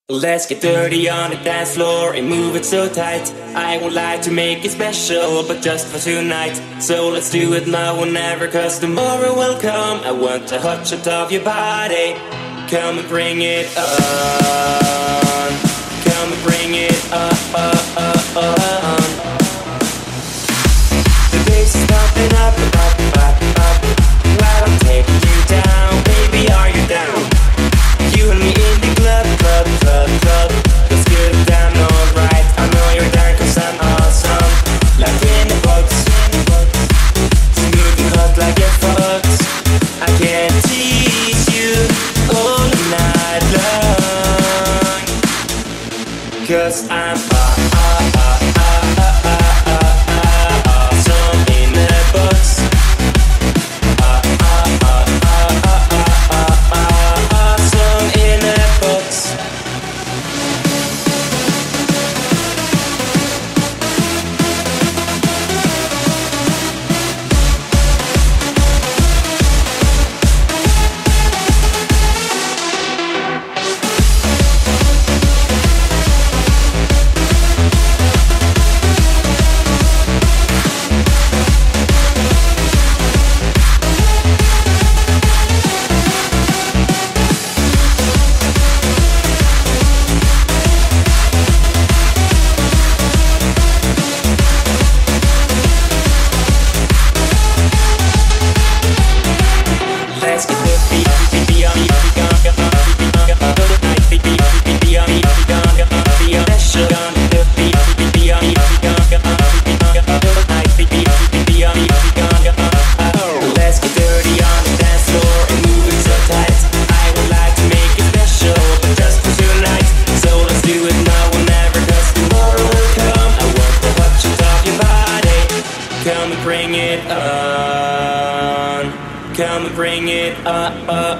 Let's get dirty on the dance floor and move it so tight. I won't lie to make it special, but just for tonight. So let's do it now or never, cause tomorrow will come. I want the hot shot of your body. Come and bring it on. Come and bring it on. The bass is popping up, up, up, up. While I'm taking you down, baby, are you down? You and me in the club, club, club, club. Let's get it down alright. I know you're down cause I'm awesome. Like in the box, smooth and hot like a fox. I can tease you all night long, cause I'm awesome in the box. Come and bring it on. Come and bring it on.